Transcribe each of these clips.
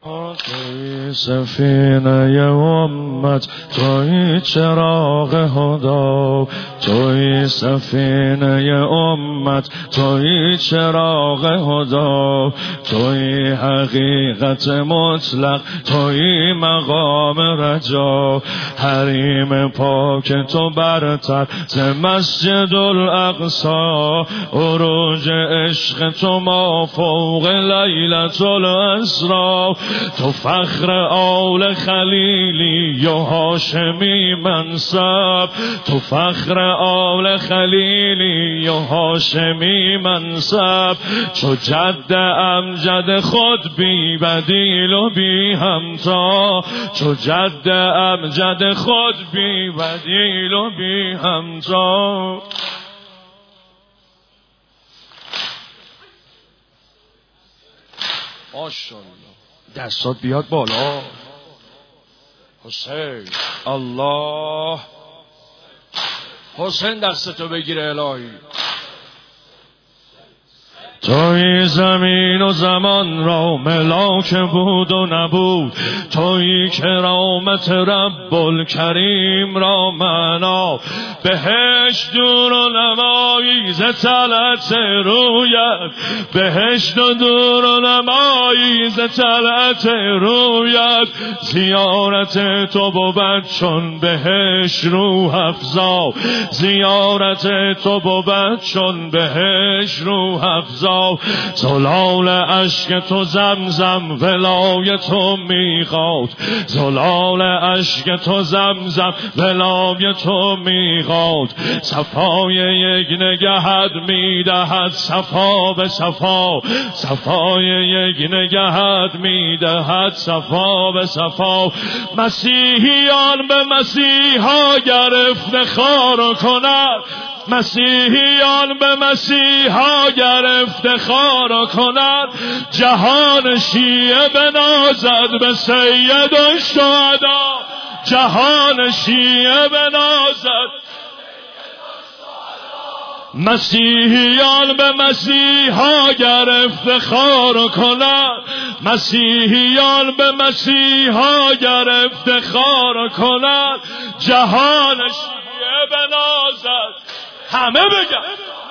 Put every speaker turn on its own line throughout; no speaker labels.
توی سفینه امت، توی چراغ هدا، توی سفینه امت، توی چراغ هدا، توی حقیقت مطلق، توی مقام رجا، حریم پاک تو برتر ز مسجد الاقصی، عروج عشق تو ما فوق لیلة الاسری، تو فخر آل خلیلی و هاشمی منصب، تو فخر آل خلیلی و هاشمی منصب، چو جد امجد خود بی بدیل و بی همتا، چو جد امجد خود بی بدیل و بی همتا. ماشاءالله، دستات بیاد بالا. حسین الله، حسین دستتو بگیره الهی. توی زمین و زمان را ملاک بود و نبود، توی کرامت رب الکریم را معنا، بهشت دور و نمایی ز طلعت رویت، بهشت و دور و نمایی ز طلعت رویت، زیارت تو بود چون بهشت روح افزا، زیارت تو بود چون بهشت روح افزا، زلال اشک تو زمزم ولای تو میقات، زلال اشک تو زمزم ولای تو میقات، صفای یک نگهت میدهد صفا به صفا، صفای یک نگهت میدهد صفا به صفا، مسیحیان به مسیحا گر افتخار کند، مسیحیان به مسیحا گر افتخار کند، جهان شیعه بنازد به سید الشهدا، جهان شیعه بنازد، مسیحیان به مسیحا گر افتخار کند، مسیحیان به مسیحا گر افتخار کند، جهان شیعه بنازد. همه بگم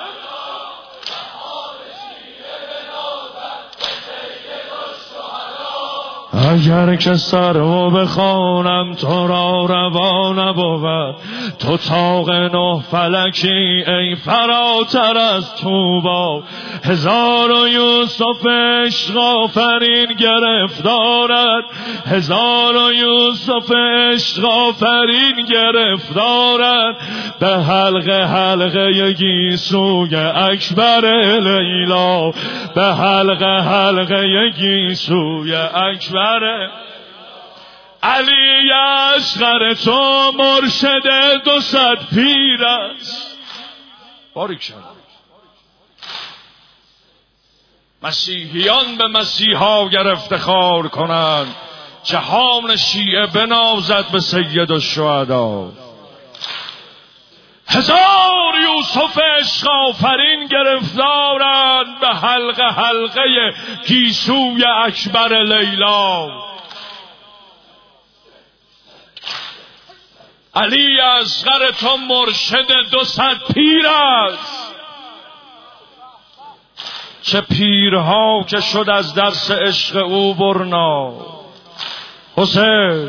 اگر که سر و بخوانم تو را روا نبود، تو طاق نه فلکی ای فراتر از طوبی، هزار و یوسف عشق آفرین گرفتارد، هزار و یوسف عشق آفرین گرفتارد، به حلقه حلقه گیسوی اکبر لیلا، به حلقه حلقه گیسوی اکبر علی اصغر تو مرشد 200 پیر است. باریکالله. مسیحیان به مسیحا گر افتخار کنند، جهان شیعه بنازد به سید الشهدا، هزار یوسف عشق آفرین گرفتارند، به حلقه حلقه گیسوی اکبر لیلا، علی اصغر تو مرشد 200 پیر است. چه پیرها که شد از درس عشق او برنا. حسین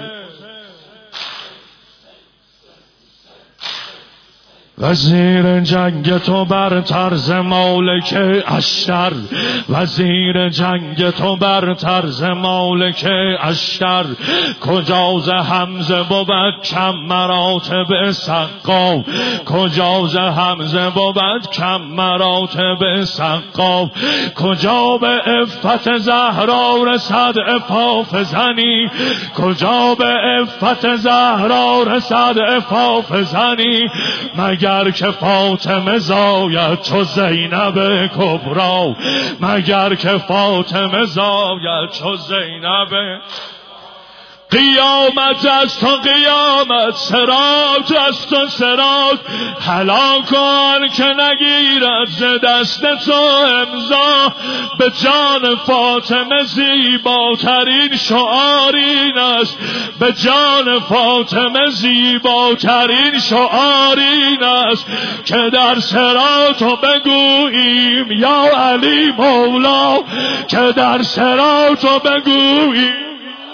وزیر جنگ تو بر طرز مالک اشتر، وزیر جنگ تو بر طرز مالک اشتر، کجاز حمزه بود کم مراتب سقاف، کجاز حمزه بود کم مراتب سقاف، کجا به عفت زهرا رسد عفاف زنی، کجا به عفت زهرا رسد عفاف زنی، مگر که فاطمه زاید چو زینب کبرا، مگر که فاطمه زاید چو زینب، قیامت از تو قیامت، سراج از تو سراج، حلا کن که نگیرد ز دست تو امضا. به جان فاطمه زیباترین شعار این است، به جان فاطمه زیباترین شعار این است که در صراط بگوییم یا علی مولا، که در صراط بگوییم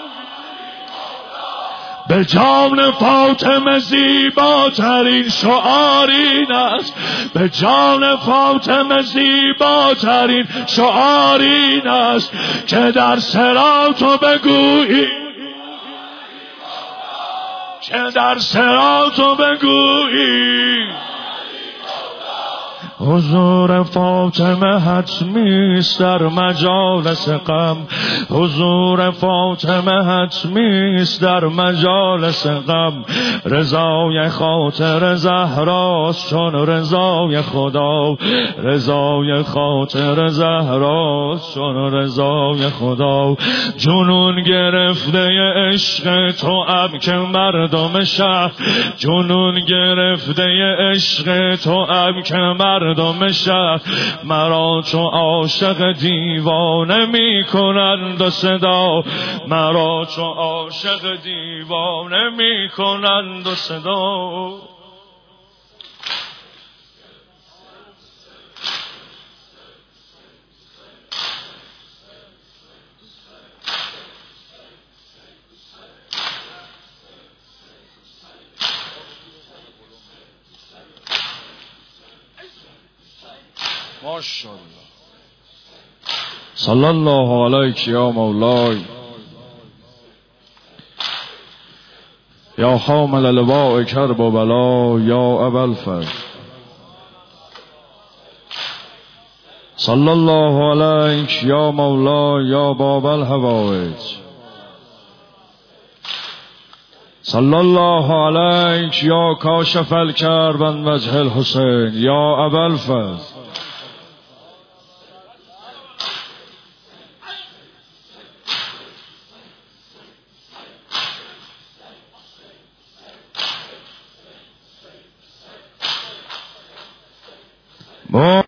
به جان فاطمه زیباترین شعار این است، به جان فاطمه زیباترین شعار این است که در صراط بگویی، که در صراط بگویی حضور فاطمه حتمی است در مجالس غم، حضور فاطمه حتمی است در مجالس غم. رضای خاطر زهراست چون رضای خدا، رضای خاطر زهراست چون رضای خدا. جنون گرفته عشق تو ام که مردم شهر، جنون گرفته عشق تو ام که مردم شهر. مرا چو عاشق دیوانه می کنند و صدا، مرا چو عاشق دیوانه می کنند و صدا. ماشاءالله. صلی الله علیک یا مولای یا حامل لواء کرب و بلا یا ابا الفضل. صلی الله علیک یا مولای یا باب الحوائج. صلی الله علیک یا کاشف الکرب عن وجه الحسین یا ابا الفضل.